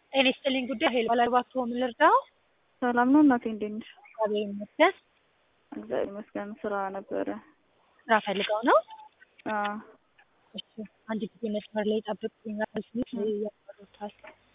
ጤና ይስጥልኝ ጉዳይ ሄሎ ባላባክዎ ምን ልርዳው? ሰላም ነው እናቴ እንዴት ነሽ? እግዚአብሔር ይመስገን። እግዚአብሔር ይመስገን ስራ ነበረ። ስራ ፈልገው ነው? አዎ እሺ አንድ ጊዜ መስመር ላይ ጠብቁኝ አልኩሽ ያወሩታል።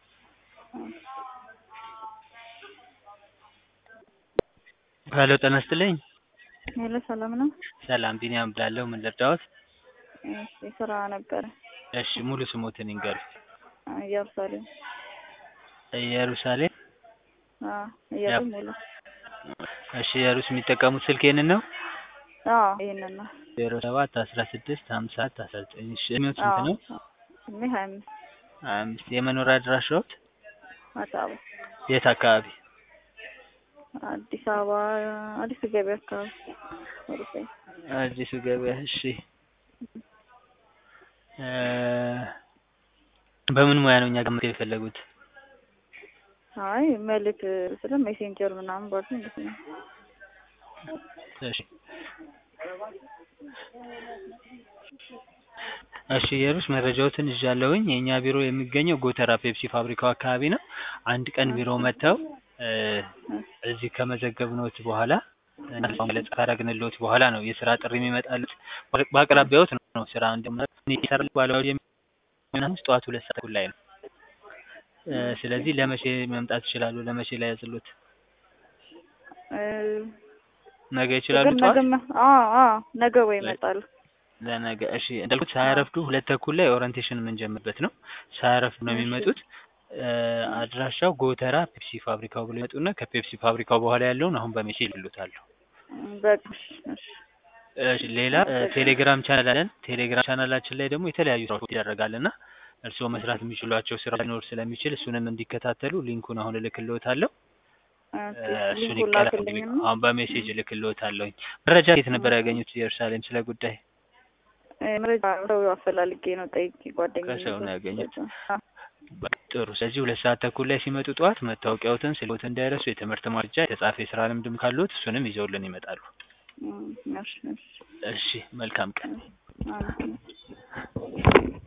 ሄሎ ጤና ይስጥልኝ። ሄሎ ሰላም ነው? ሰላም ቢኒያም እባላለሁ። ምን ልርዳዎት? እሺ ስራ ነበረ። እሺ ሙሉ ስሞትን ይንገሩ? ኢየሩሳሌም። ኢየሩሳሌም? ኢየሩሳሌም ሙሉ። እሺ ኢየሩስ የሚጠቀሙት ስልክ ይሄንን ነው? ይሄንን ነው። 07 16 54 19 እሺ እድሜዎት ስንት ነው? እድሜ 25። 25 የመኖሪያ አድራሻዎት? አዲስ አበባ። የት አካባቢ? አዲስ አበባ አዲስ ገበያ አካባቢ። አዲስ ገበያ እሺ። በምን ሙያ ነው እኛ ጋር መጥተው የፈለጉት? አይ መልክ ስለ ሜሴንጀር ምናምን ባሉ እንዴት ነው? እሺ እሺ ኢየሩስ መረጃዎትን ይዣለሁኝ። የኛ ቢሮ የሚገኘው ጎተራ ፔፕሲ ፋብሪካው አካባቢ ነው። አንድ ቀን ቢሮ መጥተው እዚህ ከመዘገብነዎት በኋላ ገለጻ ካደረግንልዎት በኋላ ነው የስራ ጥሪ የሚመጣልዎት። በአቅራቢያዎት ነው ስራ እንደሚሰራል ባለው የሚሆነው ጠዋት 2 ሰዓት ላይ ነው። ስለዚህ ለመቼ መምጣት ይችላሉ? ለመቼ ላይ ያዝልዎት? ነገ ይችላሉ ጠዋት? ነገ ወይ ይመጣሉ። ለነገ እሺ እንዳልኩት ሳያረፍዱ 2 ተኩል ላይ ኦሪንቴሽን የምንጀምርበት ነው። ሳያረፍዱ ነው የሚመጡት። አድራሻው ጎተራ ፔፕሲ ፋብሪካው ብለው ይመጡና ከፔፕሲ ፋብሪካው በኋላ ያለውን አሁን በሜሴጅ ይልዎታል። እሺ ሌላ ቴሌግራም ቻናል አለን። ቴሌግራም ቻናላችን ላይ ደግሞ የተለያዩ ስራዎች ይደረጋልና እርስዎ መስራት የሚችሏቸው ስራ ሊኖር ስለሚችል እሱንም እንዲከታተሉ ሊንኩን አሁን እልክልዎታለሁ። እሱን ይቀላቀሉ። አሁን በሜሴጅ እልክልዎታለሁ። መረጃ የት ነበር ያገኙት ኢየሩሳሌም ስለ ጉዳይ? መረጃ ሰው አፈላልጌ ነው ጠይቄ ጓደኛዬ ከሰው ነው ያገኙት። ጥሩ። ስለዚህ 2 ሰዓት ተኩል ላይ ሲመጡ ጠዋት መታወቂያዎትን ስልክዎትን እንዳይረሱ፣ የትምህርት ማስረጃ፣ የተጻፈ የስራ ልምድም ካለዎት እሱንም ይዘውልን ይመጣሉ። እሺ እሺ መልካም ቀን።